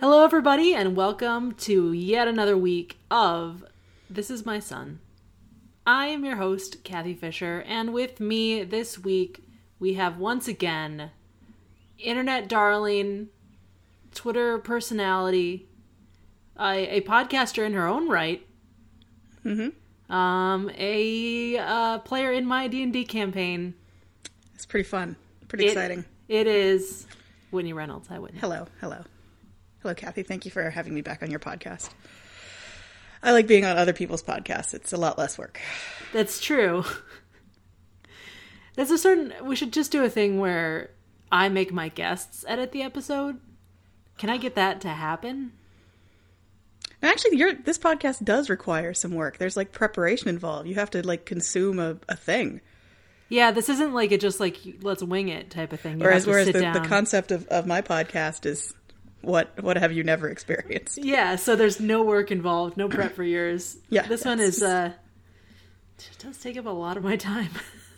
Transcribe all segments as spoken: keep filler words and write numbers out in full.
Hello, everybody, and welcome to yet another week of This Is My Son. I am your host, Kathy Fisher, and with me this week, we have once again, internet darling, Twitter personality, a, a podcaster in her own right, mm-hmm. um, a uh, player in my D and D campaign. It's pretty fun. Pretty it, exciting. It is. Whitney Reynolds. Hi, Whitney. Hello. Hello. Hello, Kathy. Thank you for having me back on your podcast. I like being on other people's podcasts. It's a lot less work. That's true. There's a certain... We should just do a thing where I make my guests edit the episode. Can I get that to happen? Actually, your this podcast does require some work. There's, like, preparation involved. You have to, like, consume a, a thing. Yeah, this isn't like a just, like, let's wing it type of thing. You whereas have to whereas sit the, down. the concept of, of my podcast is... What what have you never experienced? Yeah, so there's no work involved, no prep for yours. Yeah, this one is uh, it does take up a lot of my time.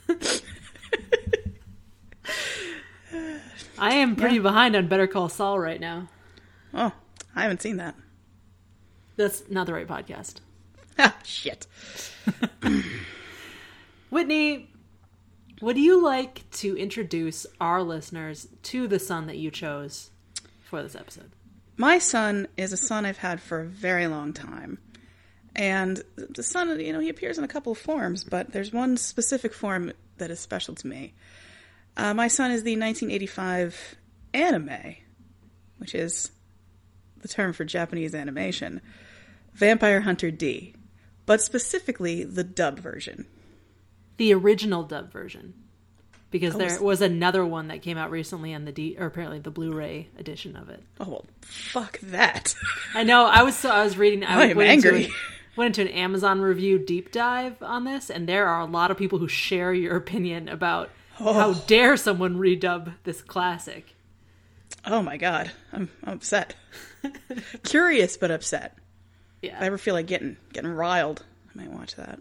I am pretty yeah. behind on Better Call Saul right now. Oh, I haven't seen that. That's not the right podcast. Ah, shit. Whitney, would you like to introduce our listeners to the son that you chose for this episode? My son is a son I've had for a very long time. And the son, you know, he appears in a couple of forms, but there's one specific form that is special to me. Uh, my son is the nineteen eighty-five anime, which is the term for Japanese animation, Vampire Hunter D, but specifically the dubbed version. The original dubbed version. Because oh, there was another one that came out recently on the D, or apparently the Blu-ray edition of it. Oh well, fuck that! I know. I was so I was reading. I, I am went angry. Into a, went into an Amazon review deep dive on this, and there are a lot of people who share your opinion about oh. how dare someone redub this classic. Oh my god, I'm, I'm upset. Curious but upset. Yeah. If I ever feel like getting getting riled, I might watch that.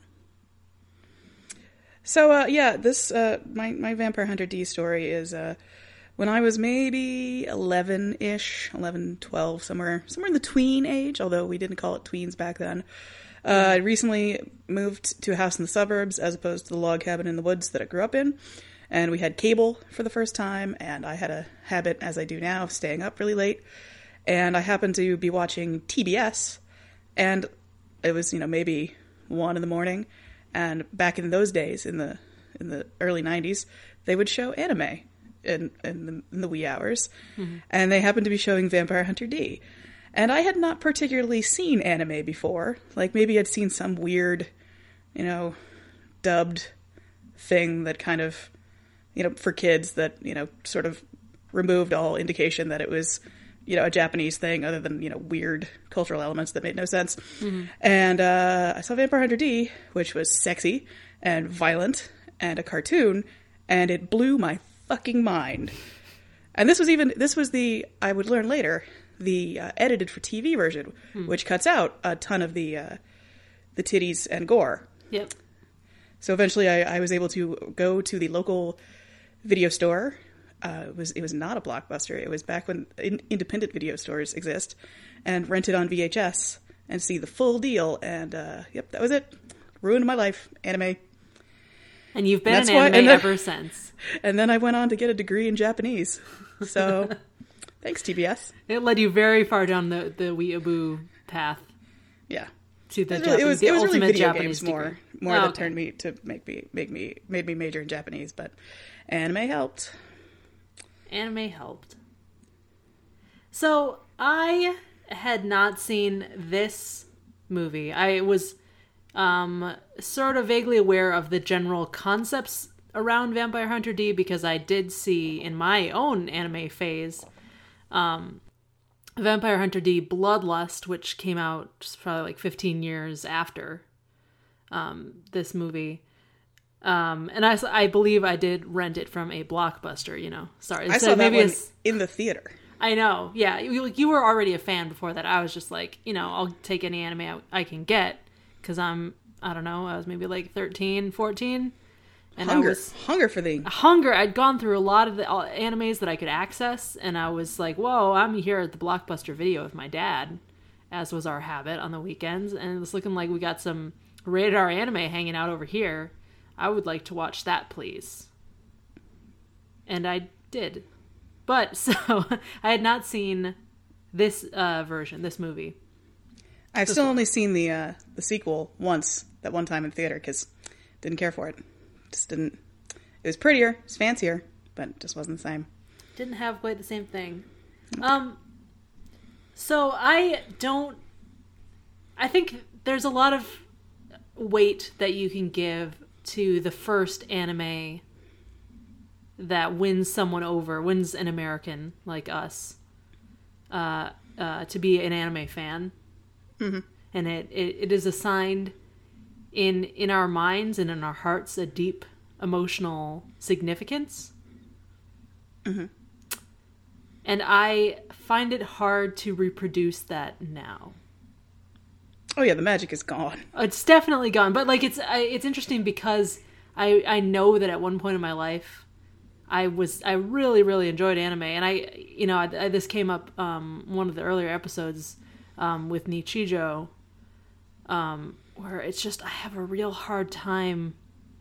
So, uh, yeah, this, uh, my, my Vampire Hunter D story is, uh, when I was maybe eleven-ish, eleven, twelve, somewhere, somewhere in the tween age, although we didn't call it tweens back then. Uh, I recently moved to a house in the suburbs as opposed to the log cabin in the woods that I grew up in. And we had cable for the first time, and I had a habit, as I do now, of staying up really late. And I happened to be watching T B S, and it was, you know, maybe one in the morning. And back in those days, in the in the early nineties, they would show anime in in the, in the wee hours, mm-hmm. and they happened to be showing Vampire Hunter D. And I had not particularly seen anime before. Like maybe I'd seen some weird, you know, dubbed thing that kind of, you know, for kids that, you know, sort of removed all indication that it was, you know, a Japanese thing other than, you know, weird cultural elements that made no sense. Mm-hmm. And uh, I saw Vampire Hunter D, which was sexy and violent and a cartoon, and it blew my fucking mind. And this was even, this was the, I would learn later, the uh, edited for T V version, mm. which cuts out a ton of the, uh, the titties and gore. Yep. So eventually I, I was able to go to the local video store. Uh, it was it was not a Blockbuster. It was back when in, independent video stores exist, and rent it on V H S and see the full deal. And uh, yep, that was it. Ruined my life. Anime. And you've been an anime then, ever since. And then I went on to get a degree in Japanese. So thanks, T B S. It led you very far down the the weeaboo path. Yeah. To the it was, Japanese, it was, the it was ultimate really video Japanese games more degree. more oh, that okay. turned me to make me make me made me major in Japanese, but anime helped. Anime helped. So, I had not seen this movie. I was um, sort of vaguely aware of the general concepts around Vampire Hunter D because I did see in my own anime phase um, Vampire Hunter D Bloodlust, which came out just probably like fifteen years after um, this movie. Um, and I, I believe I did rent it from a Blockbuster, you know. Sorry. I so saw maybe that one it's, in the theater. I know. Yeah. You, you were already a fan before that. I was just like, you know, I'll take any anime I, I can get because I'm, I don't know, I was maybe like thirteen, fourteen. And hunger, I was hunger for the hunger. I'd gone through a lot of the uh, animes that I could access, and I was like, "Whoa, I'm here at the Blockbuster Video with my dad," as was our habit on the weekends, and it's looking like we got some rated R anime hanging out over here. I would like to watch that, please. And I did, but so I had not seen this uh, version, this movie. I've still only seen the uh, the sequel once, that one time in theater, because didn't care for it. Just didn't. It was prettier, it was fancier, but it just wasn't the same. Didn't have quite the same thing. Um, so I don't. I think there's a lot of weight that you can give to the first anime that wins someone over, wins an American like us, uh, uh, to be an anime fan. Mm-hmm. And it, it, it is assigned in in our minds and in our hearts a deep emotional significance. Mm-hmm. And I find it hard to reproduce that now. Oh yeah, the magic is gone. It's definitely gone, but like it's I, it's interesting because I I know that at one point in my life I was I really really enjoyed anime, and I you know I, I, this came up um, one of the earlier episodes um, with Nichijou, um, where it's just I have a real hard time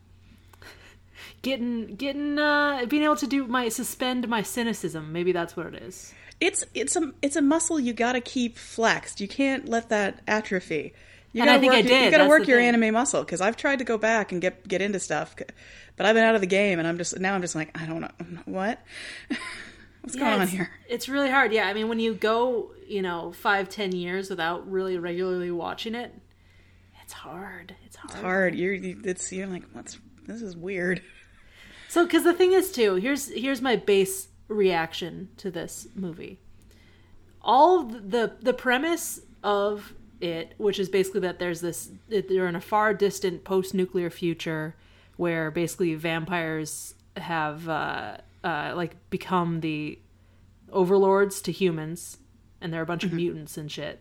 getting getting uh, being able to do my suspend my cynicism. Maybe that's what it is. It's it's a it's a muscle you gotta keep flexed. You can't let that atrophy. You And gotta I think work, I did. You gotta That's work the your thing. anime muscle, because I've tried to go back and get get into stuff, but I've been out of the game, and I'm just now I'm just like I don't know what what's Yeah, going on it's, here. It's really hard. Yeah, I mean, when you go, you know, five, ten years without really regularly watching it, it's hard. It's hard. It's hard. You're you, it's you're like what's this is weird. So, because the thing is, too, here's here's my base reaction to this movie. All the the premise of it, which is basically that there's this, they're in a far distant post-nuclear future where basically vampires have uh, uh, like become the overlords to humans, and they're a bunch mm-hmm. of mutants and shit.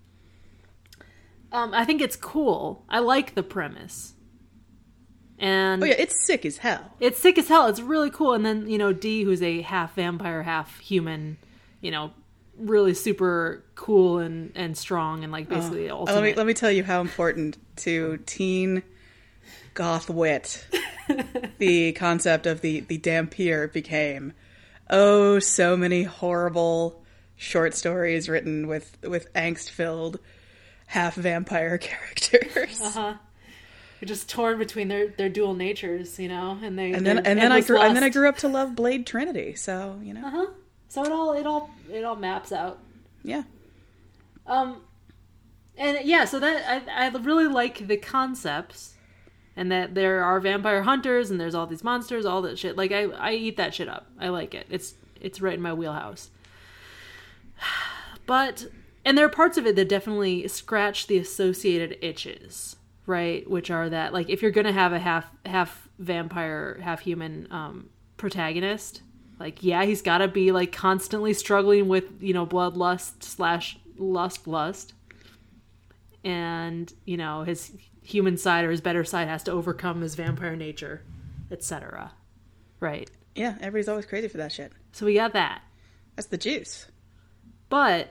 Um, I think it's cool. I like the premise. And oh yeah, it's sick as hell. It's sick as hell. It's really cool. And then, you know, Dee, who's a half vampire, half human, you know, really super cool and, and strong and like basically oh, ultimate. Let me let me tell you how important to teen goth wit the concept of the the Dampier became. Oh, so many horrible short stories written with with angst filled half vampire characters. Uh huh. You're just torn between their, their dual natures, you know, and they and then and then I grew lust. and then I grew up to love Blade Trinity. So you know. Uh huh. So it all it all it all maps out. Yeah. Um, and yeah, so that I I really like the concepts, and that there are vampire hunters and there's all these monsters, all that shit. Like I I eat that shit up. I like it. It's it's right in my wheelhouse. But and there are parts of it that definitely scratch the associated itches, right? Which are that like if you're gonna have a half half vampire, half human um, protagonist. Like, yeah, he's got to be, like, constantly struggling with, you know, bloodlust slash lust lust. And, you know, his human side or his better side has to overcome his vampire nature, et cetera. Right? Yeah, everybody's always crazy for that shit. So we got that. That's the juice. But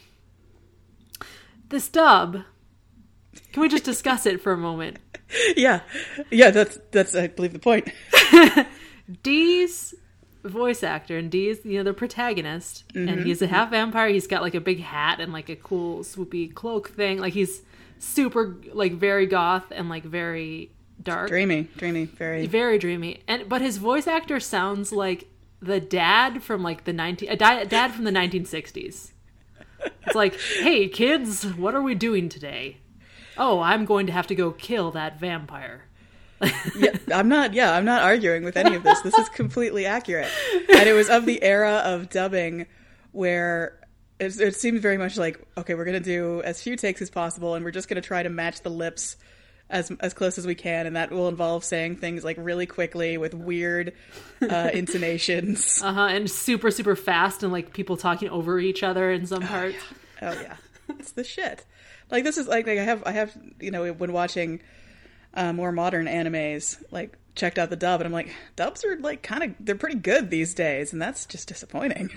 this dub, can we just discuss it for a moment? Yeah. Yeah, that's, that's I believe, the point. Dee's voice actor, and Dee is, you know, the protagonist, mm-hmm. and he's a half vampire. He's got like a big hat and like a cool swoopy cloak thing. Like he's super, like very goth and like very dark, dreamy, dreamy, very, very dreamy. And but his voice actor sounds like the dad from like the nineteen, a dad from the nineteen sixties. It's like, hey kids, what are we doing today? Oh, I'm going to have to go kill that vampire. yeah, I'm not. Yeah, I'm not arguing with any of this. This is completely accurate, and it was of the era of dubbing where it, it seemed very much like, okay, we're going to do as few takes as possible, and we're just going to try to match the lips as as close as we can, and that will involve saying things like really quickly with weird uh, intonations. Uh huh, and super super fast, and like people talking over each other in some parts. Oh yeah, oh, yeah. It's the shit. Like this is like, like I have I have you know when watching. Uh, more modern animes, like checked out the dub, and I'm like, dubs are like kind of, they're pretty good these days, and that's just disappointing.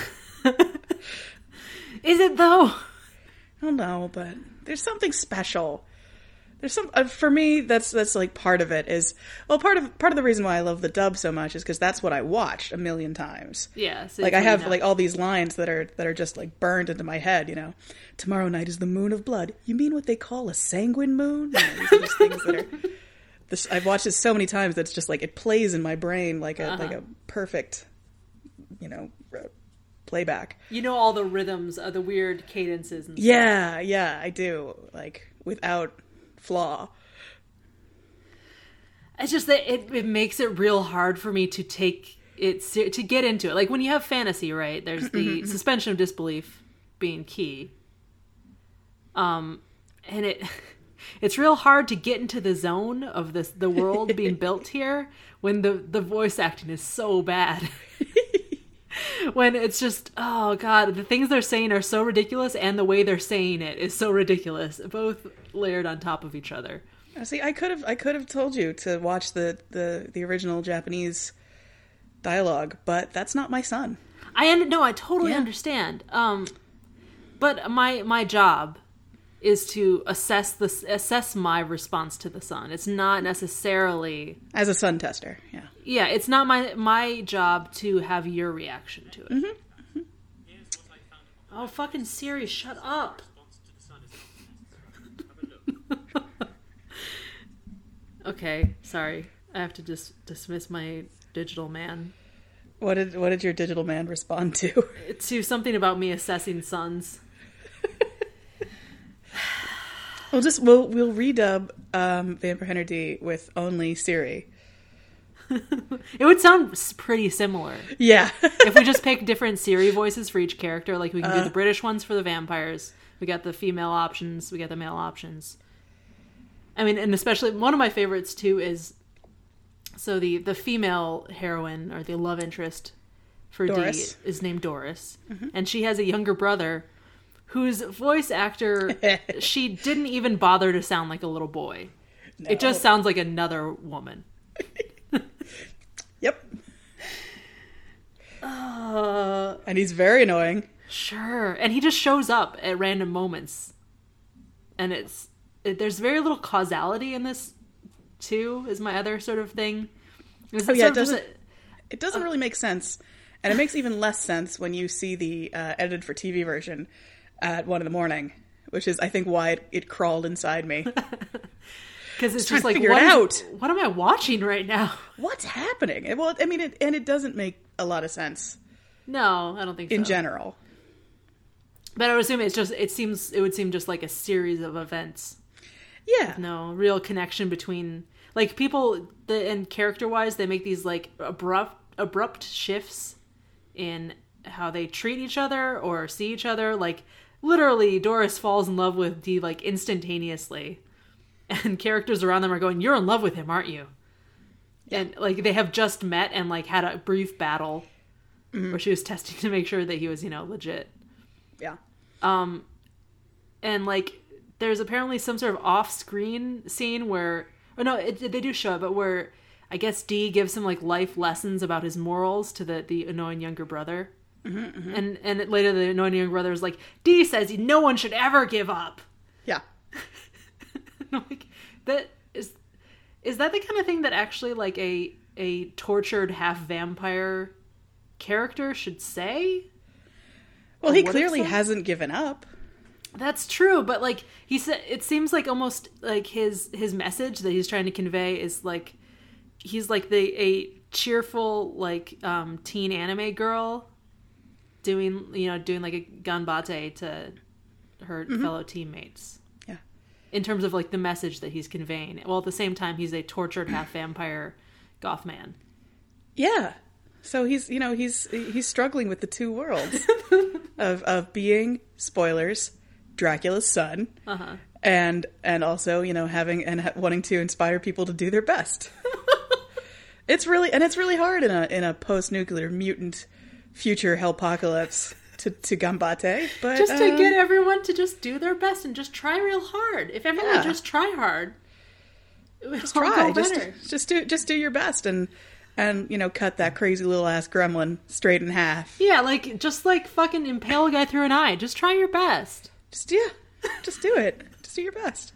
Is it though? I don't know, but there's something special. There's some uh, for me. That's that's like part of it is well, part of part of the reason why I love the dub so much is because that's what I watched a million times. Yeah, so like I have know. like all these lines that are that are just like burned into my head. You know, tomorrow night is the moon of blood. You mean what they call a sanguine moon? You know, these are just things that are. This, I've watched it so many times that's just like it plays in my brain like a uh-huh. like a perfect, you know, playback. You know all the rhythms, uh, the weird cadences. And yeah, stuff. yeah, I do. Like without flaw. It's just that it, it makes it real hard for me to take it to get into it. Like when you have fantasy, right? There's the suspension of disbelief being key. Um, and it it's real hard to get into the zone of this the world being built here when the the voice acting is so bad. When it's just, oh god, the things they're saying are so ridiculous, and the way they're saying it is so ridiculous, both layered on top of each other. See, I could have, I could have told you to watch the, the, the original Japanese dialogue, but that's not my son. I un- no, I totally yeah. understand. Um, but my my job is to assess the assess my response to the son. It's not necessarily as a son tester. Yeah. Yeah, it's not my my job to have your reaction to it. Mm-hmm. Mm-hmm. Oh, fucking Siri, shut up. Okay, sorry. I have to just dismiss my digital man. What did what did your digital man respond to? To something about me assessing sons. We'll just we'll we'll redub um, Vampire Hunter D with only Siri. It would sound pretty similar. Yeah. If we just pick different Siri voices for each character, like we can uh, do the British ones for the vampires. We got the female options. We got the male options. I mean, and especially one of my favorites too is so the the female heroine or the love interest for Doris. D is named Doris, mm-hmm. and she has a younger brother whose voice actor she didn't even bother to sound like a little boy. No. It just sounds like another woman. Yep. Uh, and he's very annoying. Sure, and he just shows up at random moments, and it's it, there's very little causality in this too. Is my other sort of thing. Is oh it yeah, sort it doesn't. A, it doesn't uh, really make sense, and it makes even less sense when you see the uh, edited for T V version at one in the morning, which is I think why it, it crawled inside me. Because it's just like, figure what, it is, out. What am I watching right now? What's happening? Well, I mean, it, and it doesn't make a lot of sense. No, I don't think so. In general. But I would assume it's just, it seems, it would seem just like a series of events. Yeah. With no real connection between, like people, the, and character-wise, they make these like abrupt, abrupt shifts in how they treat each other or see each other. Like, literally, Doris falls in love with Dee like instantaneously. And characters around them are going, "You're in love with him, aren't you?" Yeah. And like they have just met and like had a brief battle mm-hmm. where she was testing to make sure that he was, you know, legit. Yeah. Um, and like there's apparently some sort of off-screen scene where, oh no, it, they do show it, but where I guess Dee gives him like life lessons about his morals to the the annoying younger brother. Mm-hmm, mm-hmm. And and later the annoying younger brother is like, Dee says no one should ever give up. Yeah. Like that is is that the kind of thing that actually like a a tortured half vampire character should say? Well, or he clearly hasn't given up. That's true, but like he said, it seems like almost like his his message that he's trying to convey is like he's like the a cheerful like um teen anime girl doing you know doing like a ganbate to her mm-hmm. fellow teammates. In terms of like the message that he's conveying. Well, at the same time, he's a tortured half vampire goth man. Yeah. So he's, you know, he's he's struggling with the two worlds of of being, spoilers, Dracula's son, uh-huh. and and also, you know, having and ha- wanting to inspire people to do their best. It's really and it's really hard in a in a post-nuclear mutant future hellpocalypse. To, to gambate, but just to um, get everyone to just do their best and just try real hard. If everyone yeah. just try hard, just try. Just just do just do your best and and you know cut that crazy little ass gremlin straight in half. Yeah, like just like fucking impale a guy through an eye. Just try your best. Just yeah, just do it. Just do your best.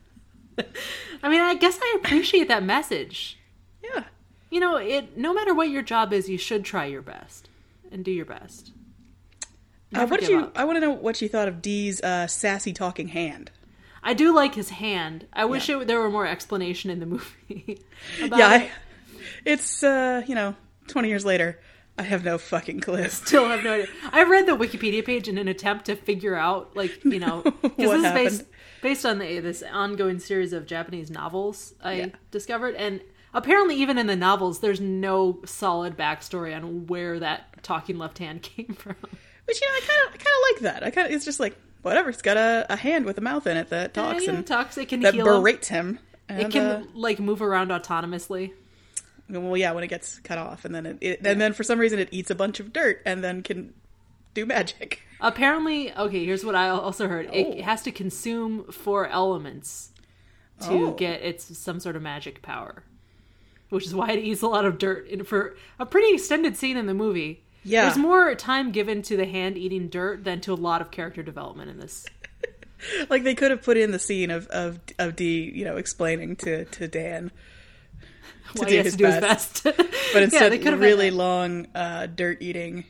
I mean, I guess I appreciate that message. Yeah. You know, it. No matter what your job is, you should try your best and do your best. Uh, what did you? Up. I want to know what you thought of Dee's uh, sassy talking hand. I do like his hand. I wish yeah. it, there were more explanation in the movie. about yeah, it. I, it's uh, you know, twenty years later, I have no fucking clue. Still have no idea. I read the Wikipedia page in an attempt to figure out, like, you know, because this happened? is based based on the, this ongoing series of Japanese novels I yeah. discovered, and apparently even in the novels, there's no solid backstory on where that talking left hand came from. But you know, I kind of, I kind of like that. I kind of, it's just like whatever. It's got a, a hand with a mouth in it that talks yeah, yeah, and talks. It can that heal berates him. And, it can uh, like move around autonomously. Well, yeah, when it gets cut off, and then it, it and then for some reason it eats a bunch of dirt and then can do magic. Apparently, okay. Here's what I also heard: oh. it has to consume four elements to oh. get its some sort of magic power, which is why it eats a lot of dirt. And for a pretty extended scene in the movie, yeah, there's more time given to the hand eating dirt than to a lot of character development in this. Like they could have put in the scene of of of Dee, you know, explaining to to Dan. To Why do he has his to do best. his best. But instead, yeah, really long, uh, dirt-eating,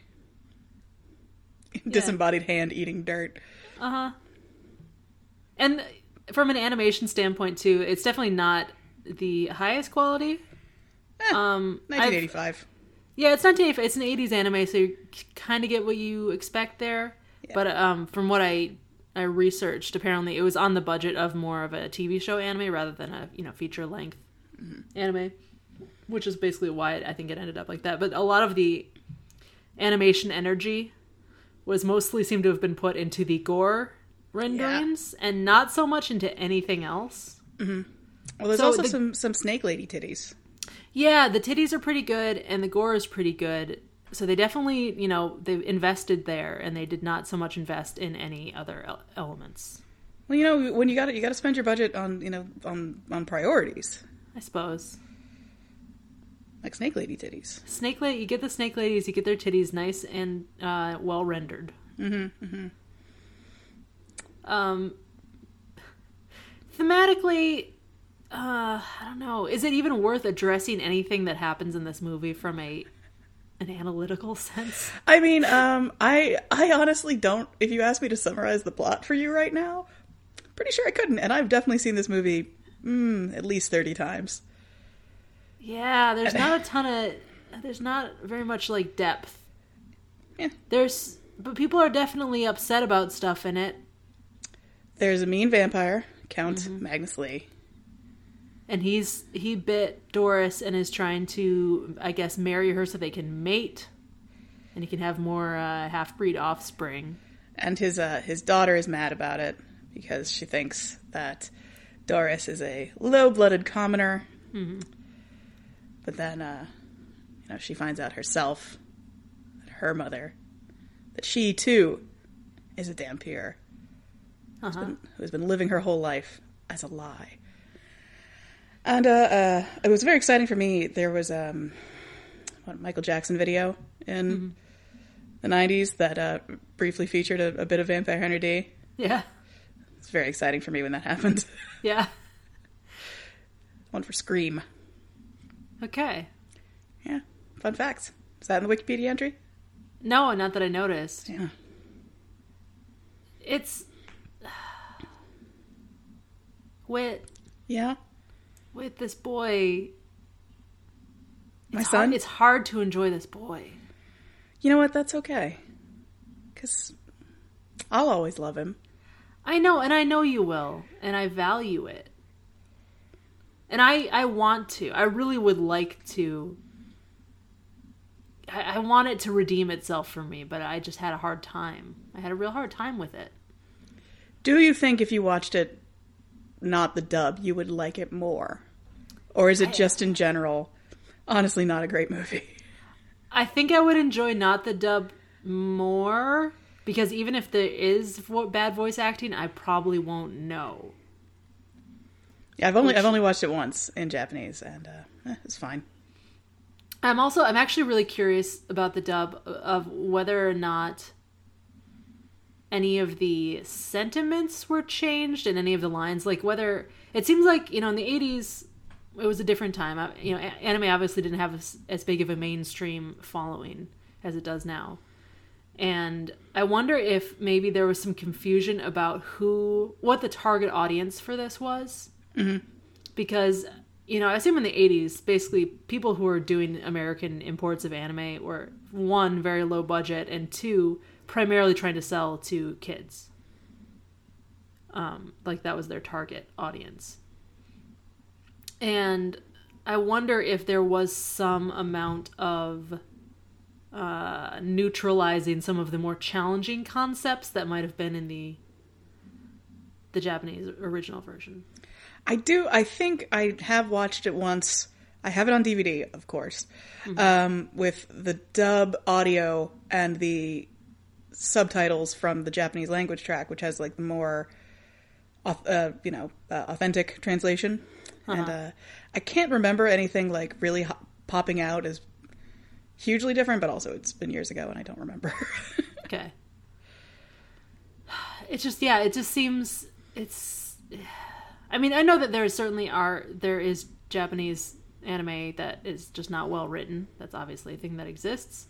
yeah. disembodied hand eating dirt. Uh-huh. And from an animation standpoint, too, it's definitely not the highest quality. Eh, um, nineteen eighty-five. I've, yeah, it's nineteen eighty-five. It's an eighties anime, so you kind of get what you expect there. Yeah. But um, from what I I researched, apparently it was on the budget of more of a T V show anime rather than a you know feature-length mm-hmm. anime. Which is basically why I think it ended up like that. But a lot of the animation energy was mostly seemed to have been put into the gore renderings yeah. and not so much into anything else. Mm-hmm. Well, there's so also the, some, some snake lady titties. Yeah, the titties are pretty good and the gore is pretty good. So they definitely, you know, they've invested there and they did not so much invest in any other el- elements. Well, you know, when you got you got to spend your budget on, you know, on, on priorities. I suppose. Like snake lady titties. Snake lady, you get the snake ladies, you get their titties nice and uh, well rendered. Mm-hmm, mm-hmm. Um, thematically, uh, I don't know. Is it even worth addressing anything that happens in this movie from a an analytical sense? I mean, um, I I honestly don't. If you ask me to summarize the plot for you right now, pretty sure I couldn't. And I've definitely seen this movie mm, at least thirty times. Yeah, there's not a ton of, there's not very much, like, depth. Yeah. There's, but people are definitely upset about stuff in it. There's a mean vampire, Count mm-hmm. Magnus Lee. And he's, he bit Doris and is trying to, I guess, marry her so they can mate. And he can have more uh, half-breed offspring. And his, uh, his daughter is mad about it because she thinks that Doris is a low-blooded commoner. Mm-hmm. But then, uh, you know, she finds out herself, that her mother, that she, too, is a Dhampir. Uh-huh. Who's been, who's been living her whole life as a lie. And uh, uh, it was very exciting for me. There was um, a Michael Jackson video in mm-hmm. the nineties that uh, briefly featured a, a bit of Vampire Hunter D. Yeah. It's very exciting for me when that happened. Yeah. One for Scream. Okay. Yeah. Fun facts. Is that in the Wikipedia entry? No, not that I noticed. Yeah. It's... With... Yeah? With this boy... My son? Hard, it's hard to enjoy this boy. You know what? That's okay. Because I'll always love him. I know, and I know you will. And I value it. And I, I want to. I really would like to. I, I want it to redeem itself for me, but I just had a hard time. I had a real hard time with it. Do you think if you watched it, not the dub, you would like it more? Or is it I, just in general, honestly, not a great movie? I think I would enjoy not the dub more, because even if there is vo- bad voice acting, I probably won't know. Yeah, I've only which, I've only watched it once in Japanese, and uh, eh, it's fine. I'm also I'm actually really curious about the dub of whether or not any of the sentiments were changed in any of the lines. Like whether it seems like, you know, in the eighties it was a different time. You know, anime obviously didn't have as, as big of a mainstream following as it does now. And I wonder if maybe there was some confusion about who, what the target audience for this was. Mm-hmm. Because, you know, I assume in the eighties, basically people who were doing American imports of anime were, one, very low budget, and two, primarily trying to sell to kids. Um, like that was their target audience. And I wonder if there was some amount of uh, neutralizing some of the more challenging concepts that might have been in the the Japanese original version. I do. I think I have watched it once. I have it on D V D, of course, mm-hmm. um, with the dub audio and the subtitles from the Japanese language track, which has like the more, uh, you know, uh, authentic translation. Uh-huh. And uh, I can't remember anything like really ho- popping out as hugely different, but also it's been years ago and I don't remember. Okay. It's just, yeah, it just seems, it's, I mean, I know that there certainly are, there is Japanese anime that is just not well written. That's obviously a thing that exists.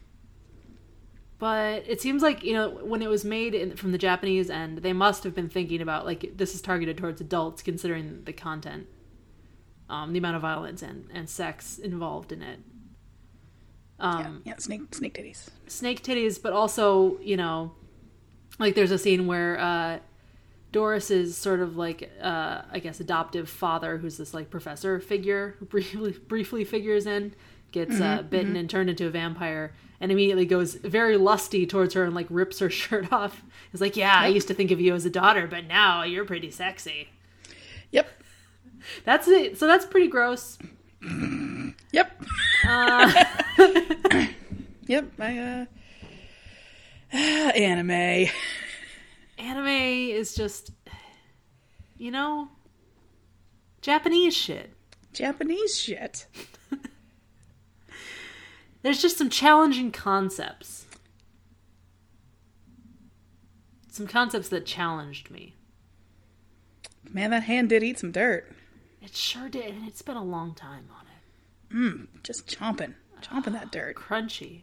But it seems like, you know, when it was made in, from the Japanese end, they must have been thinking about, like, this is targeted towards adults, considering the content, um, the amount of violence and, and sex involved in it. Um, yeah, yeah, snake, snake titties. Snake titties, but also, you know, like there's a scene where uh, Doris's sort of like, uh, I guess, adoptive father, who's this like professor figure who briefly, briefly figures in, gets mm-hmm, uh, bitten mm-hmm. and turned into a vampire, and immediately goes very lusty towards her and like rips her shirt off. He's like, yeah, yep. I used to think of you as a daughter, but now you're pretty sexy. Yep. That's it. So that's pretty gross. Yep. Uh, yep. I, uh, anime. Anime is just, you know, Japanese shit. Japanese shit. There's just some challenging concepts. Some concepts that challenged me. Man, that hand did eat some dirt. It sure did, and it's been a long time on it. Mmm, just chomping. Chomping that dirt. Crunchy.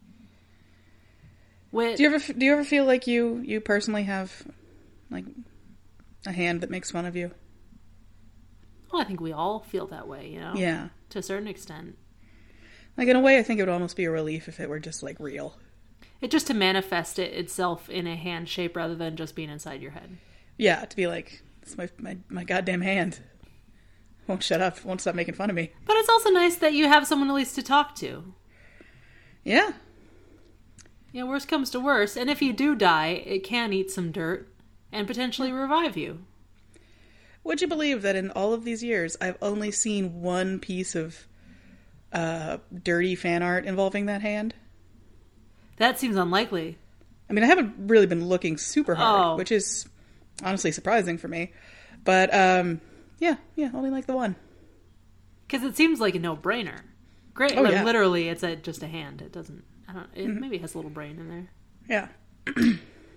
With, do you ever do you ever feel like you, you personally have, like, a hand that makes fun of you? Well, I think we all feel that way, you know? Yeah. To a certain extent. Like, in a way, I think it would almost be a relief if it were just, like, real. It just to manifest it itself in a hand shape rather than just being inside your head. Yeah, to be like, it's my, my, my goddamn hand. Won't shut up. Won't stop making fun of me. But it's also nice that you have someone at least to talk to. Yeah. Yeah, worst comes to worst. And if you do die, it can eat some dirt and potentially revive you. Would you believe that in all of these years, I've only seen one piece of uh, dirty fan art involving that hand? That seems unlikely. I mean, I haven't really been looking super hard, oh. which is honestly surprising for me. But, um, yeah, yeah, only like the one. Because it seems like a no-brainer. Great, oh, yeah. Literally, it's a, just a hand. It doesn't, I don't, it mm-hmm. maybe has a little brain in there. Yeah.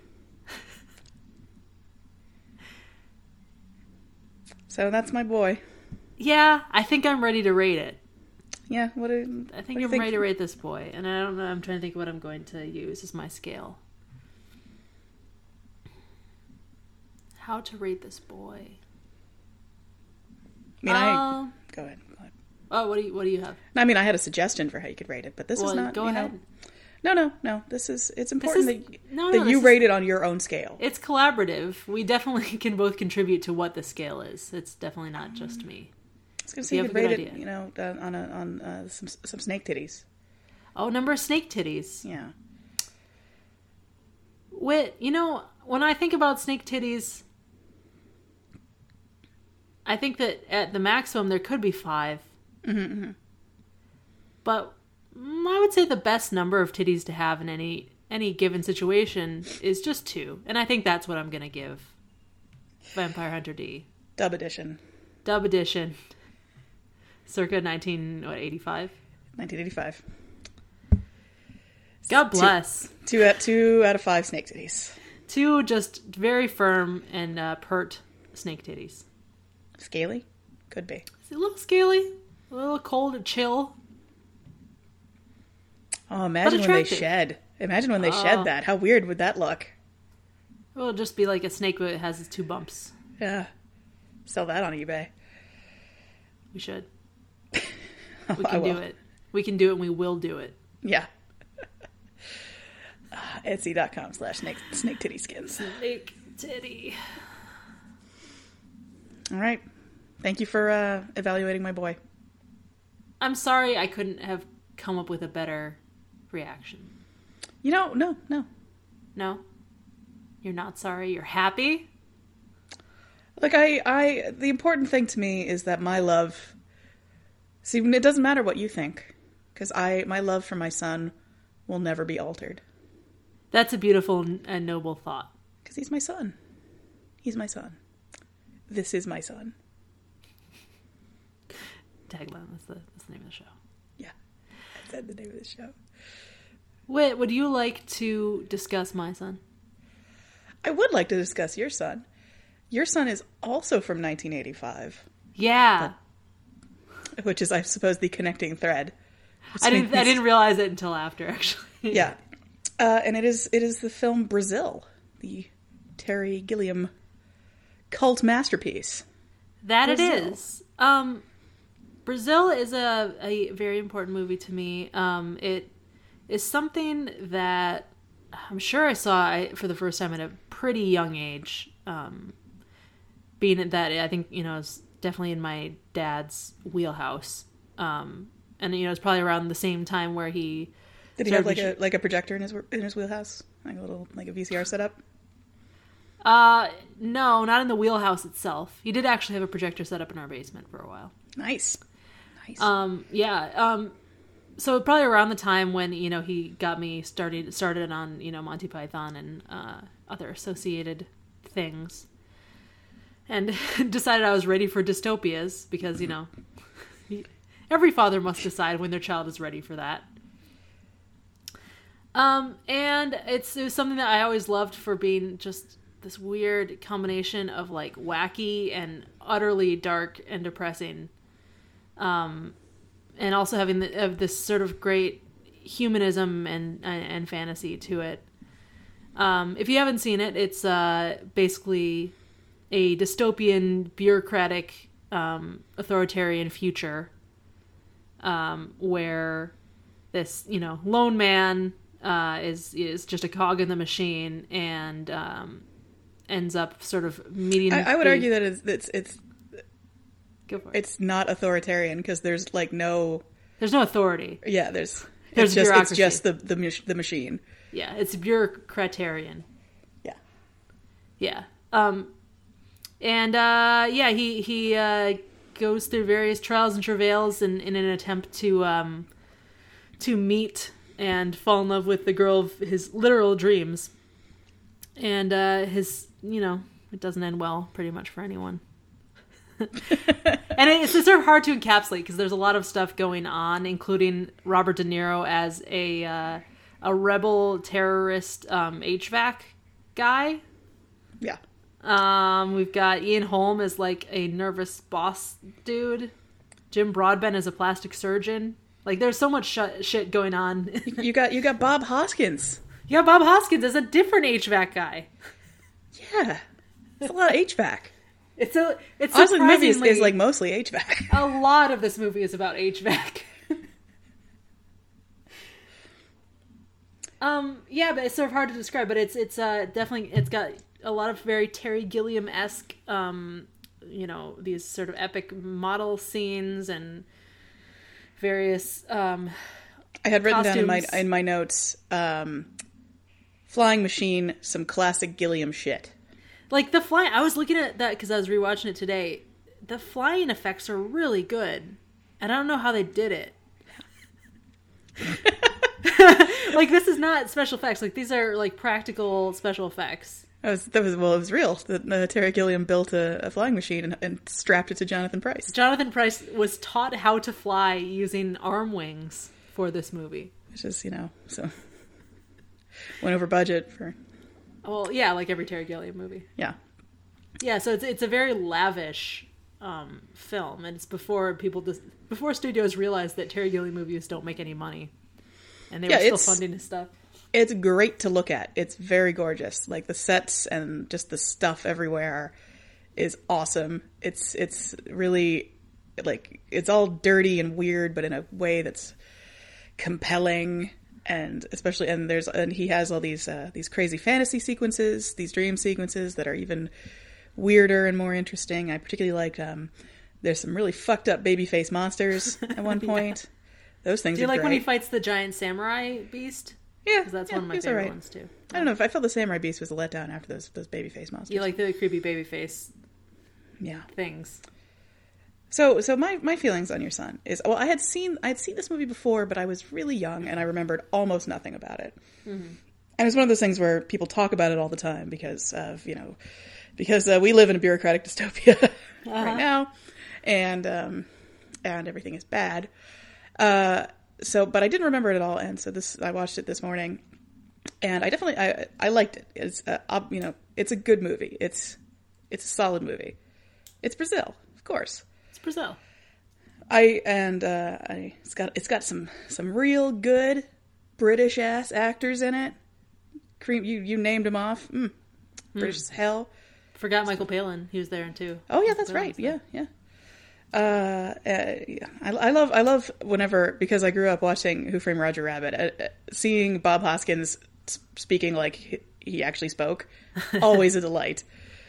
So that's my boy. Yeah, I think I'm ready to rate it. Yeah, what do, I think what I'm think? ready to rate this boy, and I don't know, I'm trying to think what I'm going to use as my scale. How to rate this boy? I mean, I... Um, go ahead. Go ahead. Oh, what do you, what do you have? I mean, I had a suggestion for how you could rate it, but this well, is not, go you ahead. know... No, no, no. This is, it's important is, that, no, that no, you is, rate it on your own scale. It's collaborative. We definitely can both contribute to what the scale is. It's definitely not just me. I was going to say you, you could rate it, you know, uh, on a, on uh, some some snake titties. Oh, number of snake titties. Yeah. Wit, you know, when I think about snake titties, I think that at the maximum there could be five. Mm-hmm, mm-hmm. But I would say the best number of titties to have in any any given situation is just two. And I think that's what I'm going to give Vampire Hunter D. Dub edition. Dub edition. Circa nineteen eighty-five. nineteen eighty-five. God bless. Two, two, out, two out of five snake titties. Two just very firm and uh, pert snake titties. Scaly? Could be. It's a little scaly, a little cold and chill. Oh, imagine when they shed. Imagine when they oh. shed that. How weird would that look? It'll just be like a snake that has its two bumps. Yeah. Sell that on eBay. We should. oh, We can do it. We can do it and we will do it. Yeah. uh, Etsy.com slash snake, snake titty skins. Snake titty. All right. Thank you for uh, evaluating my boy. I'm sorry I couldn't have come up with a better reaction. You know, no, no. No? You're not sorry? You're happy? Look, I, I, the important thing to me is that my love, see, it doesn't matter what you think, because I, my love for my son will never be altered. That's a beautiful and noble thought. Because he's my son. He's my son. This is my son. Tagline, that's the, that's the name of the show. Yeah, I said the name of the show. Whit, would you like to discuss my son? I would like to discuss your son. Your son is also from nineteen eighty-five. Yeah. But, which is, I suppose, the connecting thread. I didn't I didn't realize it until after, actually. Yeah. Uh, and it is it is the film Brazil, the Terry Gilliam cult masterpiece. That Brazil. it is. Um, Brazil is a, a very important movie to me. Um, it is something that I'm sure I saw for the first time at a pretty young age. Um, being that I think, you know, it's definitely in my dad's wheelhouse. Um, and, you know, it's probably around the same time where he... Did he have like a like a projector in his in his wheelhouse? Like a little, like a V C R setup? Uh, no, not in the wheelhouse itself. He did actually have a projector set up in our basement for a while. Nice. Nice. Um, yeah. Um, so probably around the time when, you know, he got me started, started on, you know, Monty Python and, uh, other associated things, and decided I was ready for dystopias because, you know, every father must decide when their child is ready for that. Um, and it's, it was something that I always loved for being just this weird combination of like wacky and utterly dark and depressing. Um, and also having the, uh, this sort of great humanism and, and, and fantasy to it. Um, if you haven't seen it, it's, uh, basically a dystopian, bureaucratic, um, authoritarian future, um, where this, you know, lone man, uh, is, is just a cog in the machine and, um, ends up sort of meeting. I, I would the, argue that it's, it's, it's, go for it. It's not authoritarian because there's like no, there's no authority. Yeah, there's, there's it's just, bureaucracy. it's just the, the, the machine. Yeah. It's bureaucratarian. Yeah. Yeah. Um, and, uh, yeah, he, he, uh, goes through various trials and travails in, in an attempt to, um, to meet and fall in love with the girl of his literal dreams. And, uh, his, you know, it doesn't end well pretty much for anyone. And it's sort of hard to encapsulate because there's a lot of stuff going on, including Robert De Niro as a, uh, a rebel terrorist, um, H V A C guy. Yeah. Um, we've got Ian Holm as like a nervous boss dude. Jim Broadbent as a plastic surgeon. Like, there's so much sh- shit going on. You got you got Bob Hoskins. You got Bob Hoskins as a different H V A C guy. Yeah, it's a lot of H V A C. It's a it's honestly, the movie is, surprisingly is like mostly H V A C. A lot of this movie is about H V A C. um, yeah, but it's sort of hard to describe. But it's it's uh definitely it's got a lot of very Terry Gilliam-esque, um, you know, these sort of epic model scenes and various um. I had written costumes. down in my in my notes, um, flying machine, some classic Gilliam shit. Like the flying, I was looking at that because I was rewatching it today. The flying effects are really good, and I don't know how they did it. Like, this is not special effects. Like, these are, like, practical special effects. That was, that was well, it was real. That uh, Terry Gilliam built a, a flying machine and, and strapped it to Jonathan Pryce. Jonathan Pryce was taught how to fly using arm wings for this movie. Which is, you know, so... Went over budget for... Well, yeah, like every Terry Gilliam movie. Yeah. Yeah, so it's it's a very lavish um, film, and it's before people just, before studios realized that Terry Gilliam movies don't make any money, and they yeah, were still funding his stuff. It's great to look at. It's very gorgeous. Like the sets and just the stuff everywhere is awesome. It's it's really like it's all dirty and weird, but in a way that's compelling. And especially, and there's, and he has all these, uh, these crazy fantasy sequences, these dream sequences that are even weirder and more interesting. I particularly like, um, there's some really fucked up babyface monsters at one point. Yeah. Those things are Do you like great. when he fights the giant samurai beast? Yeah. Because that's yeah, one of my favorite right. ones too. I don't know if I felt the samurai beast was a letdown after those, those babyface monsters. You like the creepy babyface yeah. things. So, so my, my feelings on your son is, well, I had seen, I had seen this movie before, but I was really young and I remembered almost nothing about it. Mm-hmm. And it's one of those things where people talk about it all the time because of, you know, because uh, we live in a bureaucratic dystopia uh-huh. right now, and, um, and everything is bad. Uh, so, but I didn't remember it at all. And so this, I watched it this morning and I definitely, I, I liked it. It's, uh, you know, it's a good movie. It's, it's a solid movie. It's Brazil, of course. Brazil. I and uh, I it's got it's got some some real good British ass actors in it. Cream, you you named them off. Mm. British mm. as hell. Forgot Michael Palin. He was there too. Oh yeah, that's right. Yeah, yeah. Uh, uh yeah. I, I love I love whenever, because I grew up watching Who Framed Roger Rabbit. Uh, seeing Bob Hoskins speaking like he, he actually spoke, always a delight.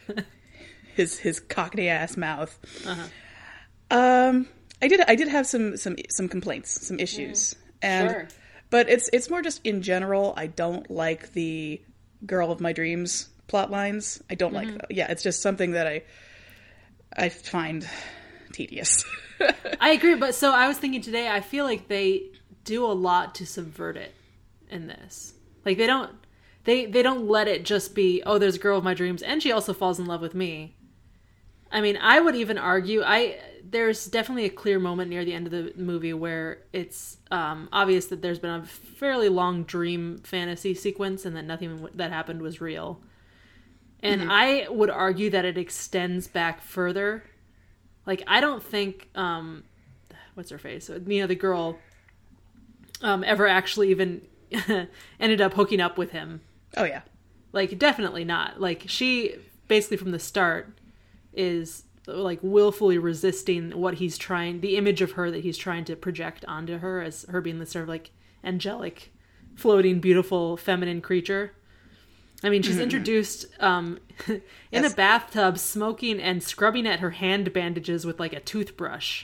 His his cockney ass mouth. Uh-huh. Um, I did. I did have some some some complaints, some issues, mm, and sure. but it's it's more just in general. I don't like the girl of my dreams plot lines. I don't mm-hmm. like that. Yeah, it's just something that I I find tedious. I agree, but so I was thinking today. I feel like they do a lot to subvert it in this. Like they don't they they don't let it just be, oh, there's a girl of my dreams, and she also falls in love with me. I mean, I would even argue, I there's definitely a clear moment near the end of the movie where it's um, obvious that there's been a fairly long dream fantasy sequence and that nothing that happened was real. And mm-hmm. I would argue that it extends back further. Like, I don't think, um, what's her face? You know, the girl um, ever actually even ended up hooking up with him. Oh, yeah. Like, definitely not. Like, she, basically from the start, is like willfully resisting what he's trying, the image of her that he's trying to project onto her as her being this sort of like angelic, floating, beautiful, feminine creature. I mean, she's mm-hmm. introduced um, in yes. a bathtub, smoking and scrubbing at her hand bandages with like a toothbrush.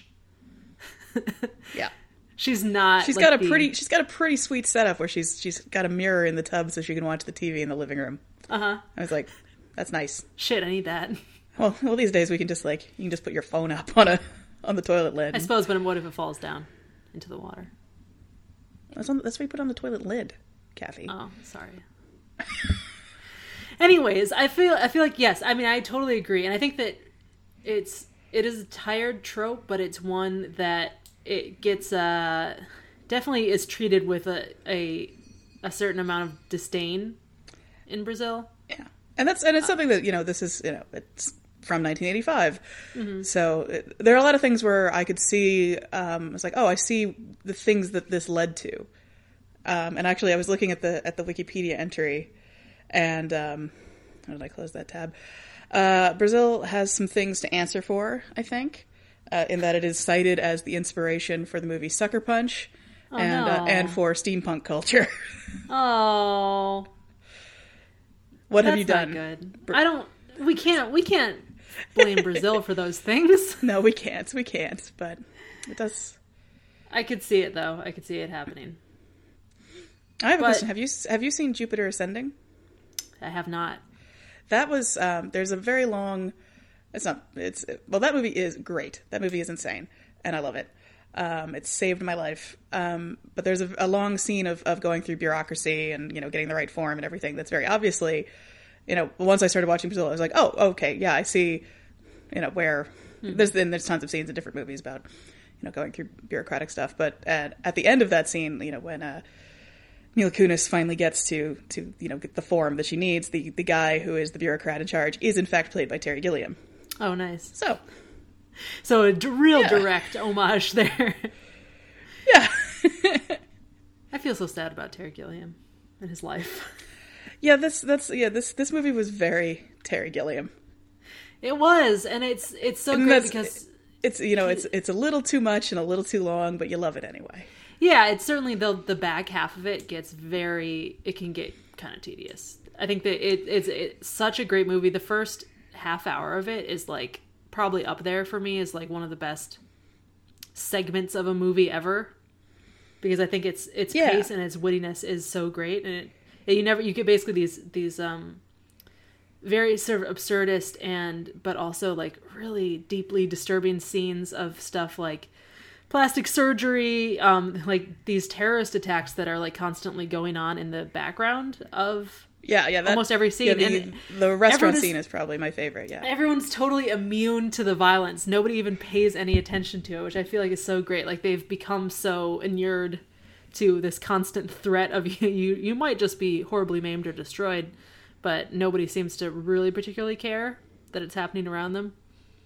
Yeah, she's not. She's like, got a the... pretty. She's got a pretty sweet setup where she's she's got a mirror in the tub so she can watch the T V in the living room. Uh huh. I was like, that's nice. Shit, I need that. Well, well, these days we can just like you can just put your phone up on a on the toilet lid. I suppose, but what if it falls down into the water? That's on, that's what you put on the toilet lid, Kathy. Oh, sorry. Anyways, I feel I feel like yes. I mean, I totally agree, and I think that it's it is a tired trope, but it's one that it gets uh definitely is treated with a a, a certain amount of disdain in Brazil. Yeah, and that's and it's something that you know this is you know it's from nineteen eighty-five, mm-hmm. so it, there are a lot of things where I could see um, it's like oh I see the things that this led to, um, and actually I was looking at the at the Wikipedia entry. And, um, how did I close that tab? Uh, Brazil has some things to answer for, I think, uh, in that it is cited as the inspiration for the movie Sucker Punch oh, and, no. uh, and for steampunk culture. Oh. What That's have you done? Not good. Bra- I don't, we can't, we can't blame Brazil for those things. No, we can't. We can't, but it does. I could see it, though. I could see it happening. I have a but, question. Have you, have you seen Jupiter Ascending? I have not. That was, um, there's a very long, it's not, it's, well, that movie is great. That movie is insane, and I love it. Um, it saved my life. Um, but there's a, a long scene of, of going through bureaucracy and, you know, getting the right form and everything that's very obviously, you know, once I started watching Priscilla, I was like, oh, okay, yeah, I see, you know, where mm-hmm. there's, and there's tons of scenes in different movies about, you know, going through bureaucratic stuff. But at, at the end of that scene, you know, when uh, Mila Kunis finally gets to, to, you know, get the form that she needs, the, the guy who is the bureaucrat in charge is in fact played by Terry Gilliam. Oh, nice. So... So a d- real yeah. direct homage there. Yeah. I feel so sad about Terry Gilliam and his life. Yeah, this that's yeah, this this movie was very Terry Gilliam. It was, and it's it's so and good because it's you know, it's it's a little too much and a little too long, but you love it anyway. Yeah, it's certainly the the back half of it gets very it can get kind of tedious. I think that it it's it's such a great movie. The first half hour of it is like probably up there for me as like one of the best segments of a movie ever, because I think its its yeah. pace and its wittiness is so great, and it, you never you get basically these these um very sort of absurdist and but also like really deeply disturbing scenes of stuff like plastic surgery, um like these terrorist attacks that are like constantly going on in the background of Yeah, yeah. That, almost every scene. Yeah, the, and the restaurant is, scene is probably my favorite, yeah. Everyone's totally immune to the violence. Nobody even pays any attention to it, which I feel like is so great. Like, they've become so inured to this constant threat of you. You, you might just be horribly maimed or destroyed, but nobody seems to really particularly care that it's happening around them.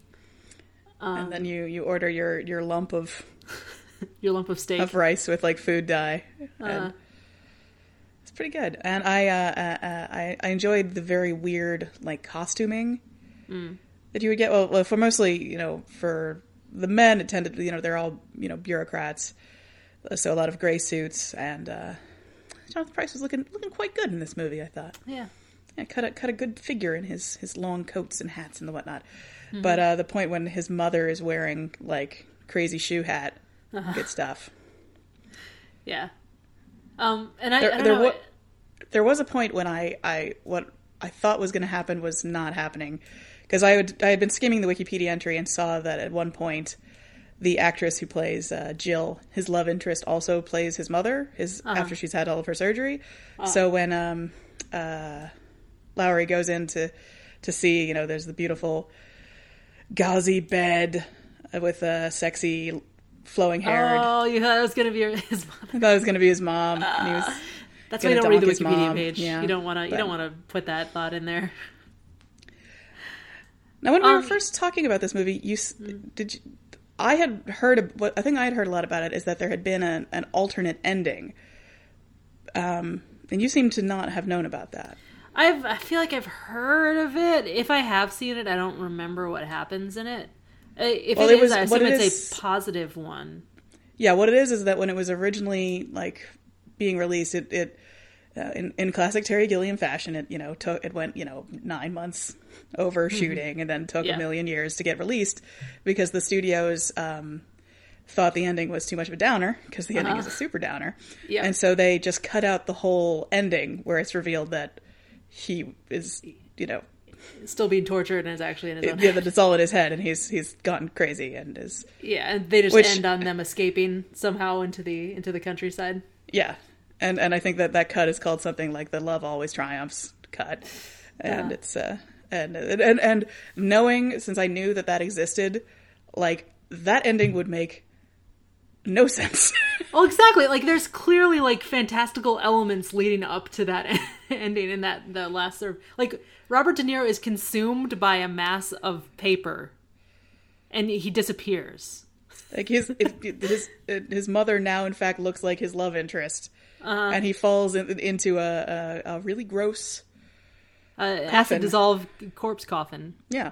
Um, and then you, you order your, your lump of... your lump of steak. Of rice with, like, food dye. Uh, and it's pretty good. And I, uh, uh, uh, I I enjoyed the very weird, like, costuming mm. that you would get. Well, for mostly, you know, for the men, it tended to, you know, they're all, you know, bureaucrats. So a lot of gray suits. And uh, Jonathan Pryce was looking looking quite good in this movie, I thought. Yeah. Yeah, cut a, cut a good figure in his, his long coats and hats and the whatnot. Mm-hmm. But uh, the point when his mother is wearing, like, crazy shoe hat, uh-huh. good stuff. Yeah. Um, and I, there, I don't there, know. wa- there was a point when I, I what I thought was going to happen was not happening, because I would I had been skimming the Wikipedia entry and saw that at one point the actress who plays uh, Jill, his love interest, also plays his mother his uh-huh. after she's had all of her surgery. Uh-huh. So when um, uh, Lowry goes in to to see, you know, there's the beautiful gauzy bed with a sexy flowing hair. Oh, you thought it was going to be his mom. I thought it was going to be his mom. Uh, and he was that's why you don't read the Wikipedia mom. page. Yeah, you don't want to. You but... don't want to put that thought in there. Now, when we um, were first talking about this movie, you did. You, I had heard. What I think I had heard a lot about it is that there had been a, an alternate ending, um, and you seem to not have known about that. I've. I feel like I've heard of it. If I have seen it, I don't remember what happens in it. If well, it, it is, was, I assume it's is, a positive one. Yeah, what it is is that when it was originally like being released, it, it uh, in in classic Terry Gilliam fashion, it you know took it went you know nine months over shooting, mm-hmm. and then took yeah. a million years to get released because the studios um, thought the ending was too much of a downer because the uh-huh. ending is a super downer, yeah. and so they just cut out the whole ending where it's revealed that he is you know. still being tortured and is actually in his own yeah, that it's all in his head and he's he's gone crazy and is yeah, and they just which, end on them escaping somehow into the into the countryside. Yeah, and and I think that that cut is called something like the Love Always Triumphs cut, and yeah. it's uh and and and knowing since I knew that that existed, like that ending would make no sense. Well, exactly. Like, there's clearly like fantastical elements leading up to that ending in that the last sort of like Robert De Niro is consumed by a mass of paper, and he disappears. Like his his his mother now, in fact, looks like his love interest, uh-huh. and he falls in, into a, a, a really gross uh, acid dissolved corpse coffin. Yeah.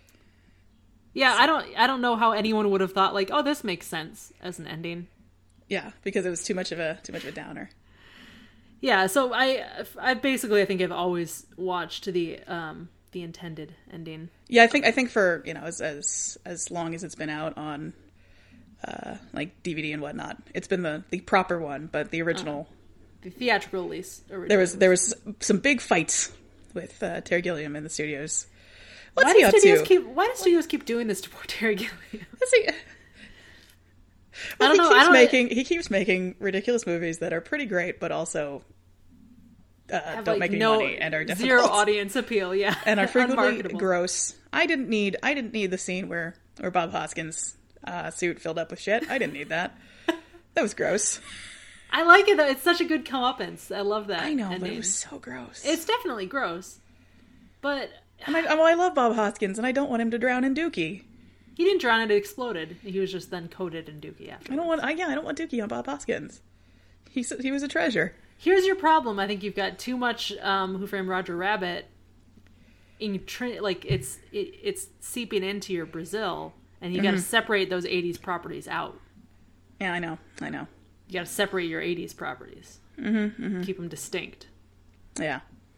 Yeah, I don't I don't know how anyone would have thought like, oh, this makes sense as an ending. Yeah, because it was too much of a too much of a downer. Yeah, so I I basically I think I've always watched the um the intended ending. Yeah, I think I think for, you know, as as as long as it's been out on uh like D V D and whatnot, it's been the the proper one, but the original uh, the theatrical release. Original there was there was some big fights with uh, Terry Gilliam in the studios. What's why he do up studios to? Keep, why do studios keep doing this to poor Terry Gilliam? He, Well, I don't he know. Keeps I don't making he keeps making ridiculous movies that are pretty great, but also uh, have, don't like, make any no, money and are difficult. Zero audience appeal, yeah. And are frequently Unmarketable. gross. I didn't need I didn't need the scene where, where Bob Hoskins' uh, suit filled up with shit. I didn't need that. That was gross. I like it though. It's such a good comeuppance. I love that. I know, ending. but it was so gross. It's definitely gross. But and I, well, I love Bob Hoskins, and I don't want him to drown in Dookie. he didn't drown it, it exploded. He was just then coated in Dookie after. I don't want I, yeah, I don't want Dookie on Bob Hoskins. He he was a treasure. Here's your problem. I think you've got too much um, Who Framed Roger Rabbit. In tr- like it's it, it's seeping into your Brazil, and you got to Mm-hmm. separate those eighties properties out. Yeah, I know. I know. You got to separate your eighties properties. Mm-hmm, mm-hmm. Keep them distinct. Yeah.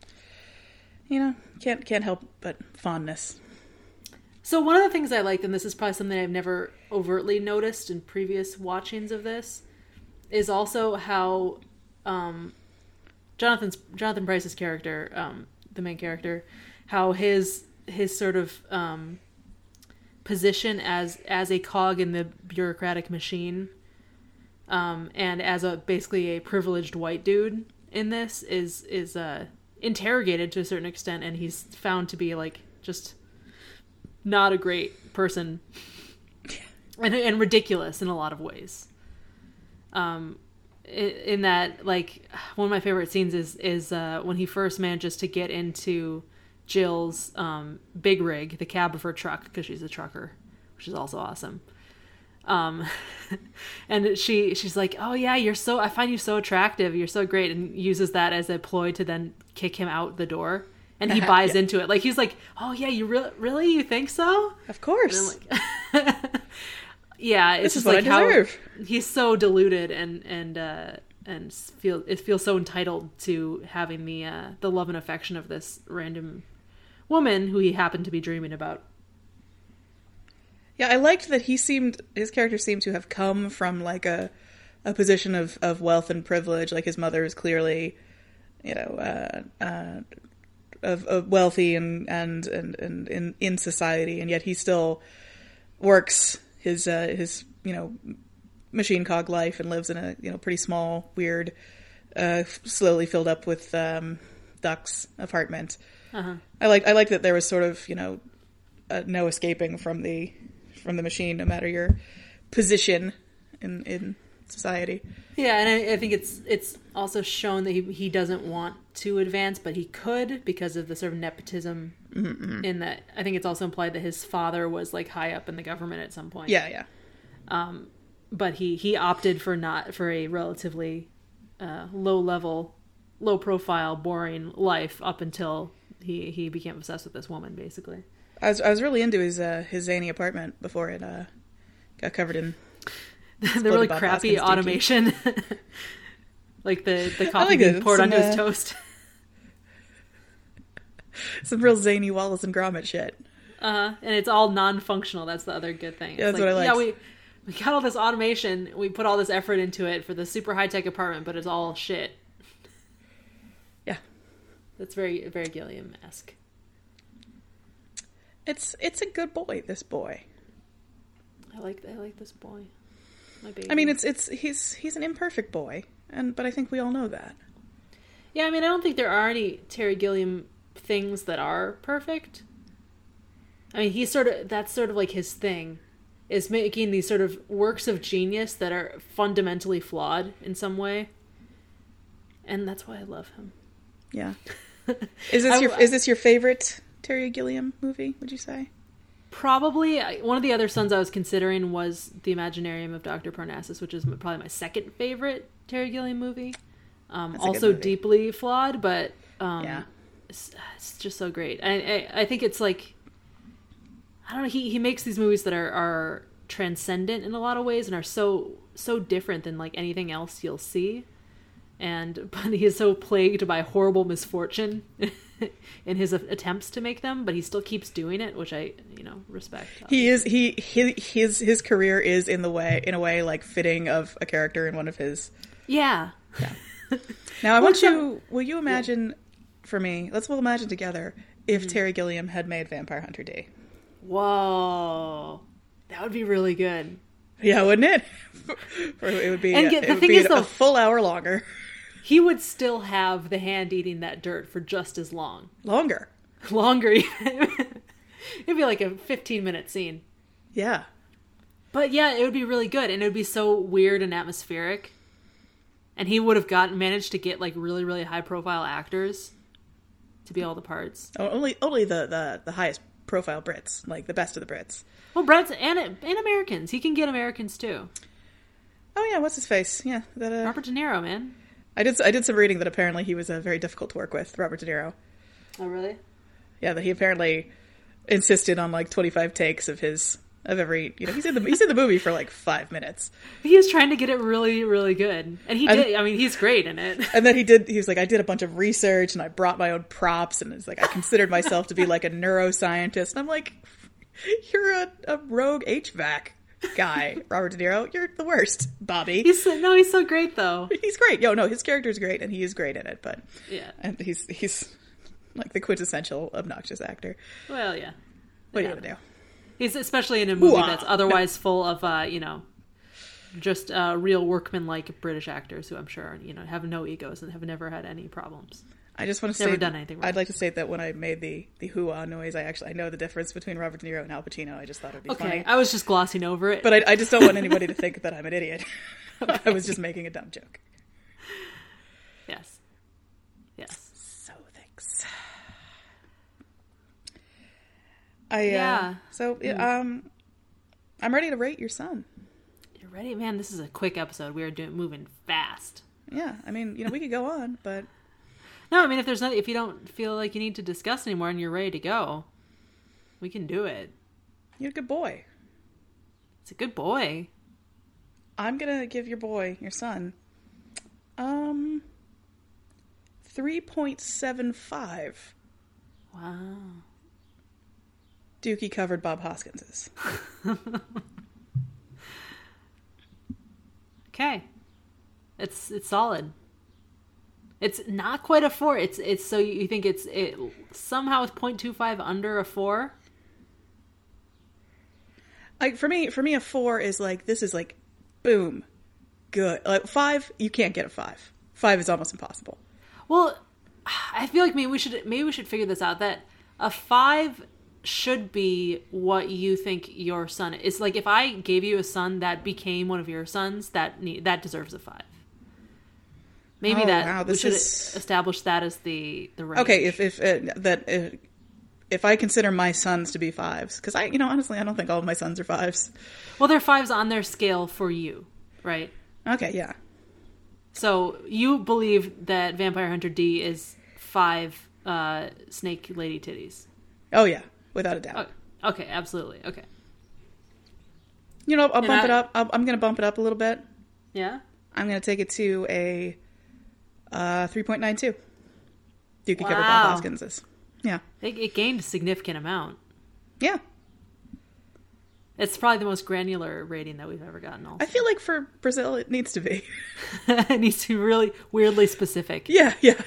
You know, can't can't help but fondness. So one of the things I liked, and this is probably something I've never overtly noticed in previous watchings of this, is also how um, Jonathan's Jonathan Pryce's character, um, the main character, how his his sort of um, position as as a cog in the bureaucratic machine, um, and as a basically a privileged white dude in this is is uh, interrogated to a certain extent, and he's found to be like just not a great person and, and ridiculous in a lot of ways. Um, in, in that, like, one of my favorite scenes is, is, uh, when he first manages to get into Jill's, um, big rig, the cab of her truck, because she's a trucker, which is also awesome. Um, and she, she's like, oh yeah, you're so, I find you so attractive. You're so great. And uses that as a ploy to then kick him out the door. And he buys Yeah. into it. Like, he's like, oh, yeah, you re- really? You think so? Of course. And I'm like, yeah, it's This is just what like I how deserve. he's so deluded and and uh, and feel it feels so entitled to having the uh, the love and affection of this random woman who he happened to be dreaming about. Yeah, I liked that he seemed his character seemed to have come from like a a position of, of wealth and privilege. Like his mother is clearly, you know, uh, uh, of, of wealthy and and, and, and in in society, and yet he still works his uh, his you know machine cog life and lives in a you know pretty small, weird, uh, slowly filled up with um, ducks apartment. Uh-huh. I like I like that there was sort of you know uh, no escaping from the from the machine, no matter your position in in society. Yeah, and I, I think it's it's also shown that he he doesn't want to advance, but he could because of the sort of nepotism. Mm-hmm. In that, I think it's also implied that his father was like high up in the government at some point. Yeah, yeah. Um, but he he opted for not for a relatively uh, low level, low profile, boring life up until he he became obsessed with this woman, basically. I was I was really into his uh, his zany apartment before it uh, got covered in the really Bob crappy Hoskins automation, like the the coffee like being it. poured Some, onto uh, his toast. some real zany Wallace and Gromit shit. Uh, and it's all non-functional. That's the other good thing. Yeah, It's that's what I Yeah, liked. we we got all this automation. We put all this effort into it for the super high tech apartment, but it's all shit. Yeah, That's very very Gilliam-esque. it's it's a good boy. This boy. I like I like this boy. My baby. I mean, it's it's he's he's an imperfect boy, and but I think we all know that. Yeah, I mean, I don't think there are any Terry Gilliam things that are perfect. I mean, he's sort of, that's sort of like his thing, is making these sort of works of genius that are fundamentally flawed in some way. And that's why I love him. Yeah. Is this I- your is this your favorite Terry Gilliam movie? Would you say? Probably, I- one of the other sons I was considering was The Imaginarium of Doctor Parnassus, which is m- probably my second favorite Terry Gilliam movie. Um, That's a good also movie. deeply flawed, but um, Yeah. it's, it's just so great. I, I I think it's like, I don't know, he, he makes these movies that are, are transcendent in a lot of ways and are so so different than like anything else you'll see. And but he is so plagued by horrible misfortune in his attempts to make them, but he still keeps doing it, which I, you know, respect. He is he, he his his career is in the way in a way like fitting of a character in one of his. Yeah. Yeah. Now I want What's you. Will you imagine for me? Let's we'll imagine together if Mm-hmm. Terry Gilliam had made Vampire Hunter D. Whoa. That would be really good. Yeah, wouldn't it? Or it would be, And a, get- it the would thing be is, a though- full hour longer. He would still have the hand eating that dirt for just as long. Longer. Longer even. It'd be like a fifteen minute scene. Yeah. But yeah, it would be really good, and it would be so weird and atmospheric. And he would have gotten managed to get like really, really high profile actors to be all the parts. Oh, only only the, the, the highest profile Brits, like the best of the Brits. Well, Brett's and and Americans. He can get Americans too. Oh yeah, what's his face? Yeah, that. Uh, Robert De Niro, man. I did I did some reading that apparently he was uh, very difficult to work with, Robert De Niro. Oh, really? Yeah, that he apparently insisted on like twenty-five takes of his of every. You know, he's in the he's in the movie for like five minutes. He was trying to get it really, really good, and he And- did. I mean, he's great in it. And then he did. He was like, I did a bunch of research and I brought my own props, and it's like I considered myself to be like a neuroscientist. And I'm like, you're a, a rogue H V A C guy, Robert De Niro. You're the worst, Bobby. He's so, no, he's so great though. He's great. Yo, no, his character's great, and he is great in it. But Yeah. and he's he's like the quintessential obnoxious actor. Well, yeah. What Yeah. are you gonna do? He's especially in a movie Hoo-ah. that's otherwise full of, uh, you know, just uh, real workman-like British actors who I'm sure, you know, have no egos and have never had any problems. I just want to Never say, done anything wrong. I'd like to state that when I made the the hoo-ah noise, I actually I know the difference between Robert De Niro and Al Pacino. I just thought it'd be Okay, funny, I was just glossing over it. but I, I just don't want anybody to think that I'm an idiot. I was just making a dumb joke. yes. Yes. So thanks. I Yeah. uh, so yeah, um, I'm ready to rate your son. You're ready? Man, this is a quick episode. We are doing moving fast. Yeah, I mean, you know, we could go on, but No, I mean, if there's not, if you don't feel like you need to discuss anymore and you're ready to go, we can do it. you're a good boy. It's a good boy. I'm gonna give your boy, your son, um, three point seven five Wow. Dookie covered Bob Hoskinses. Okay. It's it's solid. It's not quite a four. It's it's so you think it's it somehow it's point two five under a four. Like for me, for me, a four is like this is like, boom, good. Like five, you can't get a five. Five is almost impossible. Well, I feel like maybe we should maybe we should figure this out. That a five should be what you think your son is. Like if I gave you a son that became one of your sons, that need, that deserves a five. Maybe Oh, that wow, we this should is- establish that as the the range. Okay, if if uh, that if, if I consider my sons to be fives, because I, you know, honestly, I don't think all of my sons are fives. Well, they're fives on their scale for you, right? Okay, yeah, So you believe that Vampire Hunter D is five uh, snake lady titties? oh yeah, without a doubt. Oh, okay, absolutely. Okay. You know, I'll And bump I- it up. I'll, I'm going to bump it up a little bit. Yeah. I'm going to take it to a uh, three point nine two. Dookie covered Wow. Bob Hoskinses. Yeah, It, it gained a significant amount. yeah. It's probably the most granular rating that we've ever gotten. Also, I feel like for Brazil, it needs to be. it needs to be really weirdly specific. Yeah, yeah.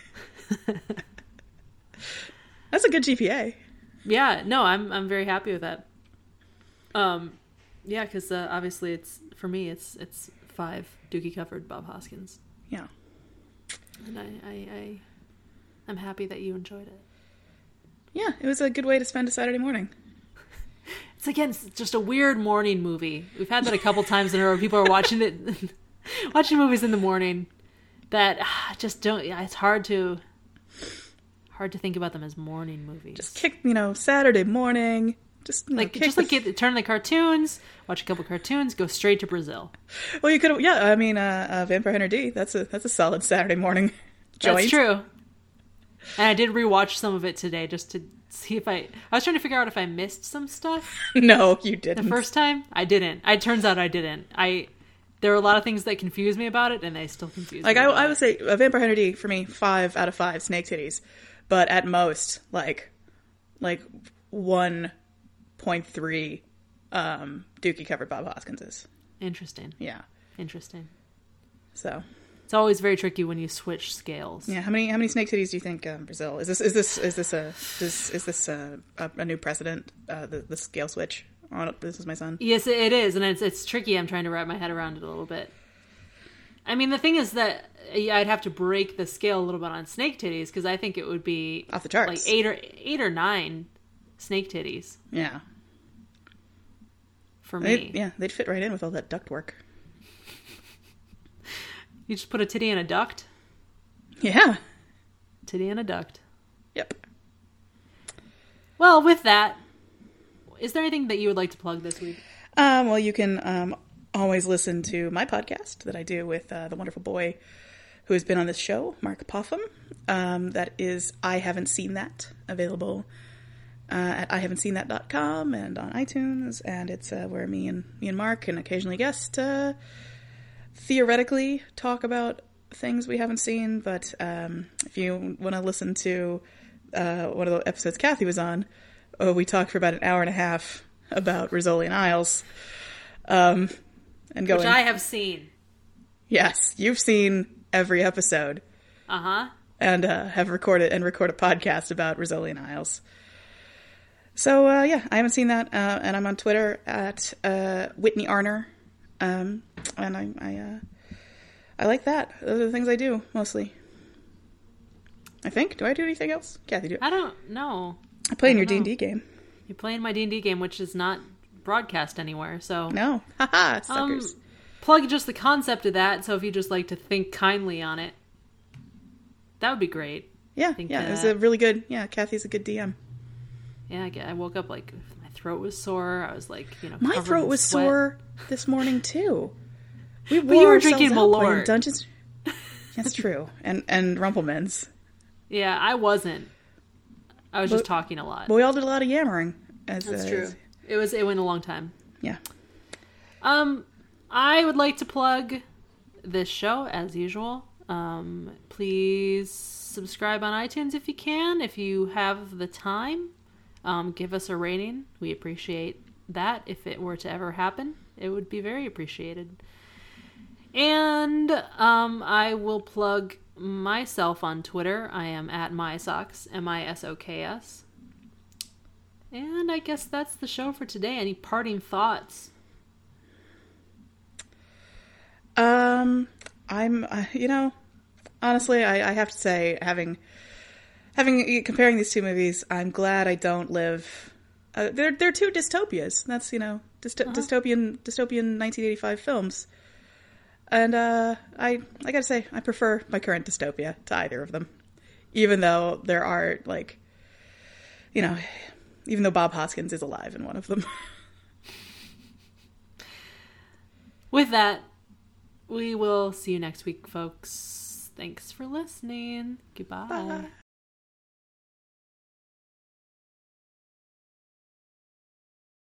That's a good G P A. Yeah, no, I'm I'm very happy with that. Um, yeah, because uh, obviously it's for me it's it's five Dookie covered Bob Hoskins, Yeah. and I I, I I'm happy that you enjoyed it. Yeah, it was a good way to spend a Saturday morning. It's again it's just a weird morning movie. We've had that a couple times in a row. People are watching it, watching movies in the morning that ah, just don't. Yeah, it's hard to hard to think about them as morning movies. Just kick, you know, Saturday morning. Just you know, like kick just the like get, turn the cartoons, watch a couple cartoons, go straight to Brazil. Well, you could have, yeah. I mean, uh, uh, Vampire Hunter D. That's a that's a solid Saturday morning joint. That's true. And I did rewatch some of it today just to see if I. I was trying to figure out if I missed some stuff No, you the didn't. first time. I didn't. It turns out I didn't. I there were a lot of things that confused me about it, and they still confuse Like me. I, about I it. would say, uh, Vampire Hunter D for me, five out of five snake titties, but at most, like, like one point three, um, Dookie covered Bob Hoskinses. Interesting. Yeah. Interesting. So It's always very tricky when you switch scales. yeah, how many how many snake titties do you think um, Brazil is this is this is this a is, is this a, a, a new precedent uh, the the scale switch on This Is My Son. Yes, it is, and it's it's tricky. I'm trying to wrap my head around it a little bit. I mean, the thing is that I'd have to break the scale a little bit on Snake Titties, because I think it would be off the charts, like eight or eight or nine Snake Titties. Yeah, for me, they'd, yeah, they'd fit right in with all that duct work. You just put a titty in a duct. Yeah, titty in a duct. Yep. Well, with that, is there anything that you would like to plug this week? Um, well, you can um, always listen to my podcast that I do with uh, the wonderful boy who has been on this show, Mark Popham. Um, that is I Haven't Seen That, available uh, at I haven't seen that dot com and on iTunes. And it's uh, where me and me and Mark and occasionally guest uh, theoretically talk about things we haven't seen. But um, if you want to listen to uh, one of the episodes Kathy was on, oh, we talked for about an hour and a half about Rizzoli and Isles. Um, and going, Which I have seen. Yes, you've seen every episode. Uh-huh. And uh, have recorded and record a podcast about Rizzoli and Isles. So, uh, yeah, I haven't seen that. Uh, and I'm on Twitter at uh, Whitney Arner. Um, and I I, uh, I like that. Those are the things I do, mostly. I think. Do I do anything else? Kathy, do it. I don't know. I play in I your don't D and D know. game. You're playing my D and D game, which is not broadcast anywhere, so... No. Haha, um, suckers. plug just the concept of that, so if you just like to think kindly on it, that would be great. Yeah, think, yeah, uh, it's a really good... Yeah, Kathy's a good D M. Yeah, I, get, I woke up like, my throat was sore, I was like, you know, My covered throat in was sweat. sore this morning, too. We But you wore were ourselves drinking out playing Malort. Dungeons... That's true. And, and Rumpelmans. Yeah, I wasn't. I was just But- talking a lot. But we all did a lot of yammering. As, That's uh, true. as- It was. It went a long time. yeah. Um, I would like to plug this show as usual. Um, please subscribe on iTunes if you can, if you have the time. Um, give us a rating. We appreciate that. If it were to ever happen, it would be very appreciated. And um, I will plug myself on Twitter. I am at mysocks, M I S O K S. And I guess that's the show for today. Any parting thoughts? Um, I'm, uh, you know, honestly, I, I have to say, having, having, comparing these two movies, I'm glad I don't live, uh, they're, they're two dystopias. That's, you know, dysto- Uh-huh. dystopian, dystopian nineteen eighty-five films. And, uh, I, I gotta say, I prefer my current dystopia to either of them. Even though there are, like, you know, even though Bob Hoskins is alive in one of them. With that, we will see you next week, folks. Thanks for listening. Goodbye. Bye.